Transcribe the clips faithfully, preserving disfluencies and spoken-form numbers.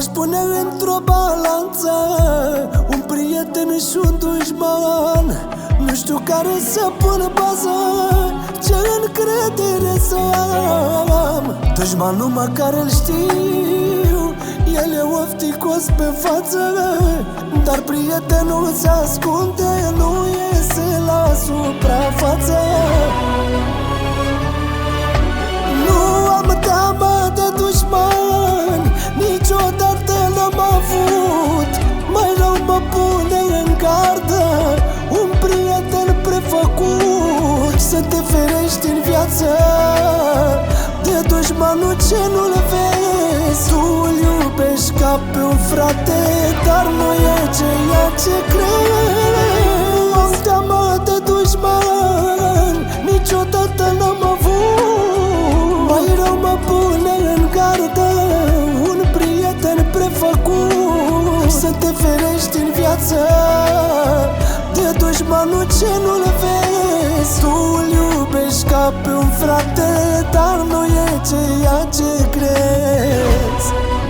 Aș pune într-o balanță un prieten și un dușman. Nu știu care să pun bază, ce încredere să am. Dușmanul măcar îl știu, el e ofticos pe față, dar prietenul se ascunde, nu iese la suprafață. Nu am teamă de dușmani, niciodată n-am avut. Mai rău mă pune în gardă un prieten prefăcut. Să te ferești în viață de dușmanul ce nu-l vezi. Tu îl iubești ca pe un frate, dar nu e ceea ce crezi. Nu am teamă de dușman, niciodată n-am avut. Mai rău mă pune în gardă un prieten prefăcut. Să te ferești în viață de dușmanul ce nu-l vezi. Tu îl iubești ca pe un frate, dar nu e ceea ce crezi.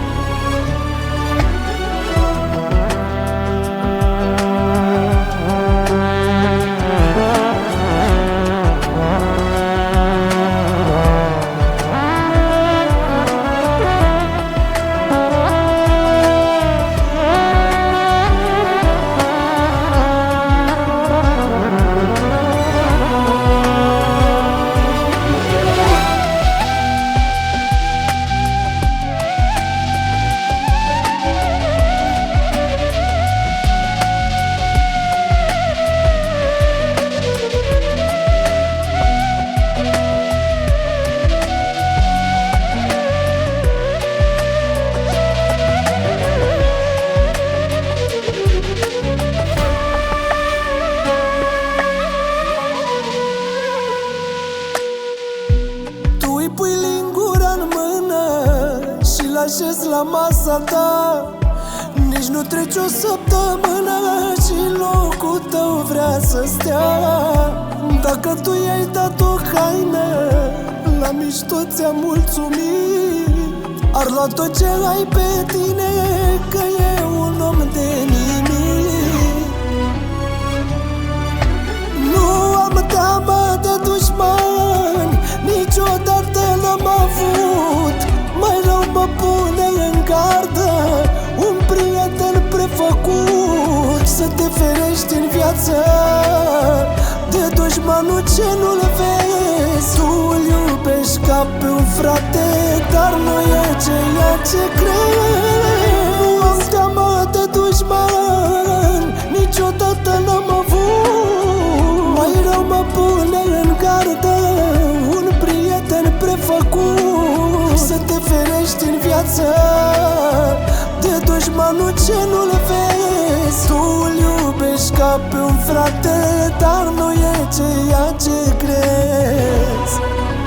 Pui lingura în mână și l-așezi la masa ta. Nici nu trece o săptămână și locul tău vrea să stea. Dacă tu i-ai dat o haină, la mișto ți-a mulțumit. Ar lua tot ce ai pe tine, că e un om de nimic. Nu am teamă de dușmani, niciodată n-am avut. Mai rău mă pune în gardă un prieten prefăcut. Să te ferești în viață de dușmanul ce nu-l vezi. Tu îl iubești ca pe un frate, dar nu e ceea ce crezi. Nu am teamă de dușman, niciodată n-am avut. Mai rău mă pune în gardă un prieten prefăcut. Să te ferești în viață de dușmanul ce nu-l vezi. Tu îl iubești ca pe un frate, dar nu e ceea ce crezi.